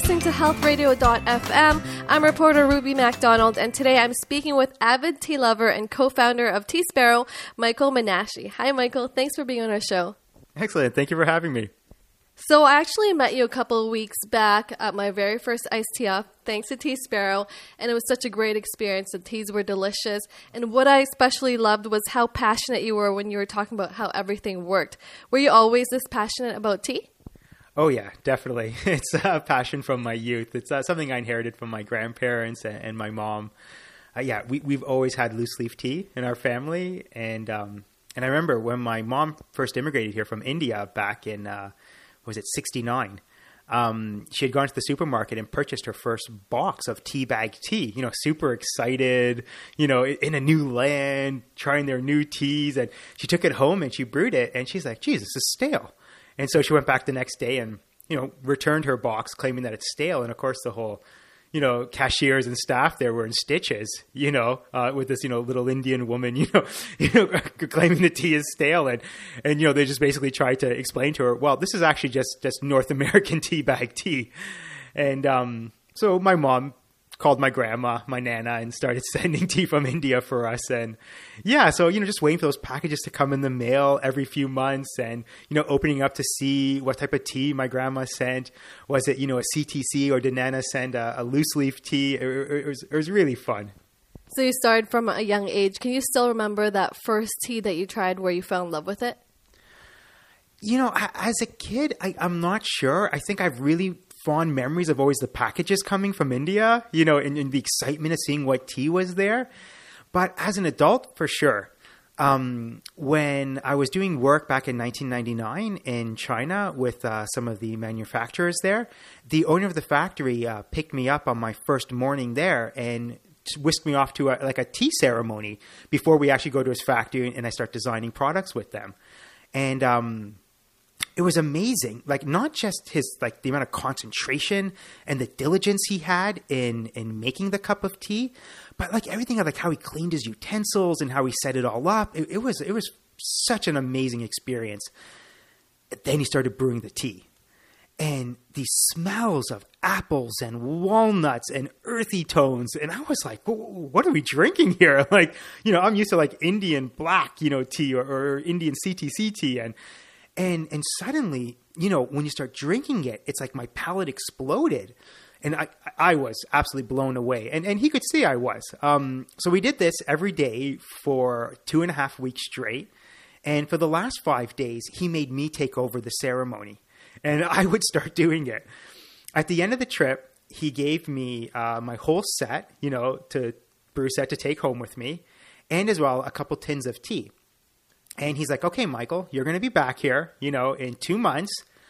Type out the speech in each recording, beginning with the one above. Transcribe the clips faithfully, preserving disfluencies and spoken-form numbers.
listening to health radio dot f m. I'm reporter Ruby MacDonald, and today I'm speaking with avid tea lover and co-founder of Tea Sparrow, Michael Menashe. Hi, Michael. Thanks for being on our show. Excellent. Thank you for having me. So I actually met you a couple of weeks back at my very first iced tea off, thanks to Tea Sparrow, and it was such a great experience. The teas were delicious, and what I especially loved was how passionate you were when you were talking about how everything worked. Were you always this passionate about tea? Oh, yeah, definitely. It's a passion from my youth. It's uh, something I inherited from my grandparents and, and my mom. Uh, yeah, we, we've always had loose leaf tea in our family, and um, and I remember when my mom first immigrated here from India back in... Uh, was it sixty-nine? Um, she had gone to the supermarket and purchased her first box of tea bag tea, you know, super excited, you know, in a new land, trying their new teas. And she took it home and she brewed it and she's like, geez, this is stale. And so she went back the next day and, you know, returned her box claiming that it's stale. And of course the whole, you know, cashiers and staff there were in stitches, you know, uh, with this, you know, little Indian woman, you know, you know, claiming the tea is stale. And, and, you know, they just basically tried to explain to her, well, this is actually just, just North American tea bag tea. And um, so my mom called my grandma, my Nana, and started sending tea from India for us. And yeah, so, you know, just waiting for those packages to come in the mail every few months and, you know, opening up to see what type of tea my grandma sent. Was it, you know, a C T C or did Nana send a, a loose leaf tea? It, it, was, it was really fun. So you started from a young age. Can you still remember that first tea that you tried where you fell in love with it? You know, as a kid, I, I'm not sure. I think I've really fond memories of always the packages coming from India, you know, and, and the excitement of seeing what tea was there. But as an adult, for sure. Um, when I was doing work back in nineteen ninety-nine in China with uh, some of the manufacturers there, the owner of the factory uh, picked me up on my first morning there and whisked me off to a, like a tea ceremony before we actually go to his factory and I start designing products with them. And um it was amazing, like not just his, like the amount of concentration and the diligence he had in, in making the cup of tea, but like everything, like how he cleaned his utensils and how he set it all up. It, it was, it was such an amazing experience. Then he started brewing the tea and these smells of apples and walnuts and earthy tones. And I was like, what are we drinking here? Like, you know, I'm used to like Indian black, you know, tea or, or Indian C T C tea. And, And and suddenly, you know, when you start drinking it, it's like my palate exploded. And I I was absolutely blown away. And and he could see I was. Um, so we did this every day for two and a half weeks straight. And for the last five days, he made me take over the ceremony. And I would start doing it. At the end of the trip, he gave me uh, my whole set, you know, to brew set to take home with me. And as well, a couple tins of tea. And he's like, okay, Michael, you're going to be back here, you know, in two months.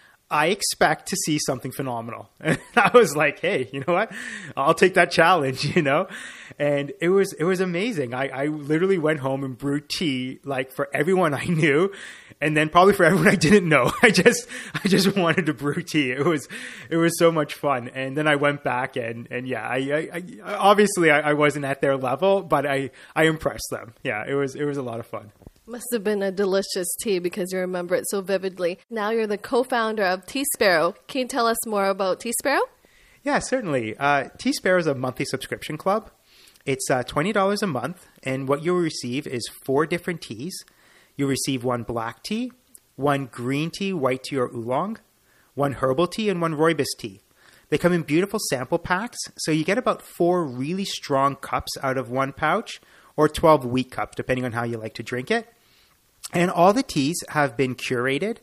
I expect to see something phenomenal. And I was like, hey, you know what? I'll take that challenge, you know? And it was, it was amazing. I, I literally went home and brewed tea like for everyone I knew. And then probably for everyone I didn't know. I just, I just wanted to brew tea. It was, it was so much fun. And then I went back and, and yeah, I, I, I obviously I, I wasn't at their level, but I, I impressed them. Yeah, it was, it was a lot of fun. Must have been a delicious tea because you remember it so vividly. Now you're the co-founder of Tea Sparrow. Can you tell us more about Tea Sparrow? Yeah, certainly. Uh, Tea Sparrow is a monthly subscription club. It's uh, twenty dollars a month, and what you'll receive is four different teas. You'll receive one black tea, one green tea, white tea, or oolong, one herbal tea, and one rooibos tea. They come in beautiful sample packs, so you get about four really strong cups out of one pouch, or twelve weak cups, depending on how you like to drink it. And all the teas have been curated,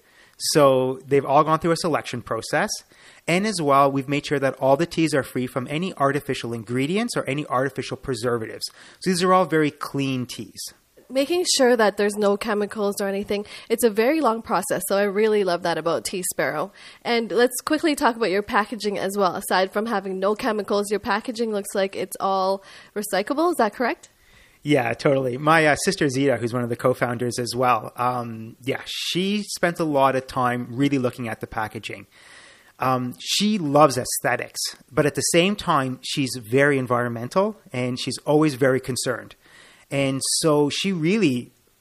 so they've all gone through a selection process. And as well, we've made sure that all the teas are free from any artificial ingredients or any artificial preservatives. So these are all very clean teas. Making sure that there's no chemicals or anything, it's a very long process, so I really love that about Tea Sparrow. And let's quickly talk about your packaging as well. Aside from having no chemicals, your packaging looks like it's all recyclable. Is that correct? Yeah, totally. My uh, sister Zita, who's one of the co-founders as well, um, yeah, she spent a lot of time really looking at the packaging. Um, she loves aesthetics, but at the same time, she's very environmental and she's always very concerned. And so she really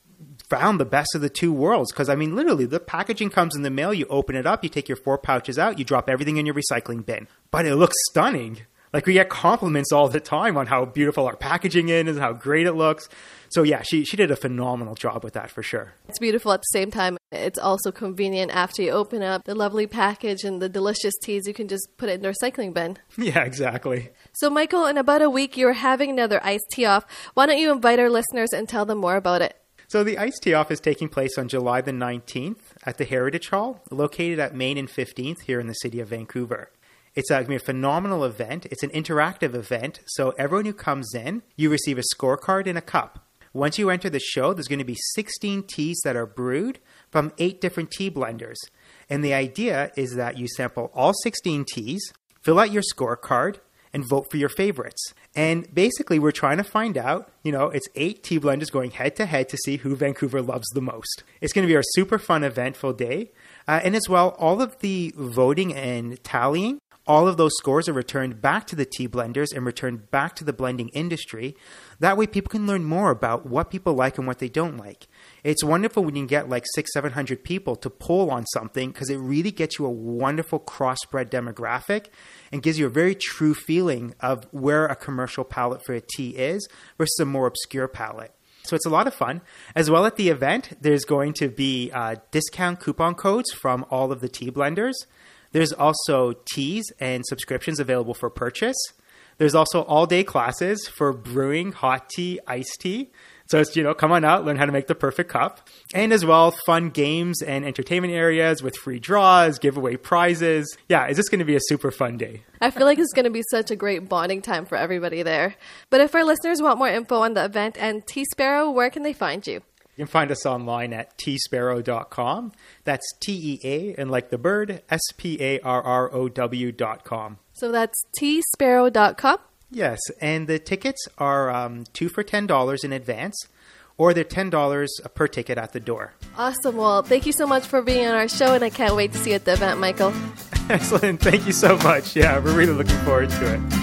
found the best of the two worlds. Because, I mean, literally, the packaging comes in the mail. You open it up. You take your four pouches out. You drop everything in your recycling bin. But it looks stunning. Like, we get compliments all the time on how beautiful our packaging is and how great it looks. So, yeah, she, she did a phenomenal job with that for sure. It's beautiful at the same time. It's also convenient after you open up the lovely package and the delicious teas. You can just put it in the recycling bin. Yeah, exactly. So, Michael, in about a week, you're having another iced tea off. Why don't you invite our listeners and tell them more about it? So the iced tea off is taking place on July the nineteenth at the Heritage Hall, located at Main and fifteenth here in the city of Vancouver. It's going to be a phenomenal event. It's an interactive event, so everyone who comes in, you receive a scorecard and a cup. Once you enter the show, there's going to be sixteen teas that are brewed from eight different tea blenders. And the idea is that you sample all sixteen teas, fill out your scorecard, and vote for your favorites. And basically, we're trying to find out, you know, it's eight tea blenders going head to head to see who Vancouver loves the most. It's going to be a super fun, eventful day. Uh, and as well, all of the voting and tallying, all of those scores are returned back to the tea blenders and returned back to the blending industry. That way people can learn more about what people like and what they don't like. It's wonderful when you can get like six, seven hundred people to poll on something because it really gets you a wonderful cross-spread demographic and gives you a very true feeling of where a commercial palate for a tea is versus a more obscure palate. So it's a lot of fun. As well at the event, there's going to be uh, discount coupon codes from all of the tea blenders. There's also teas and subscriptions available for purchase. There's also all-day classes for brewing hot tea, iced tea. So it's, you know, come on out, learn how to make the perfect cup. And as well, fun games and entertainment areas with free draws, giveaway prizes. Yeah, it's just going to be a super fun day. I feel like it's going to be such a great bonding time for everybody there. But if our listeners want more info on the event and Tea Sparrow, where can they find you? You can find us online at tea sparrow dot com. That's T E A, and like the bird, S P A R R O W dot com. So that's tea sparrow dot com? Yes, and the tickets are um, two for ten dollars in advance, or they're ten dollars per ticket at the door. Awesome. Well, thank you so much for being on our show, and I can't wait to see you at the event, Michael. Excellent. Thank you so much. Yeah, we're really looking forward to it.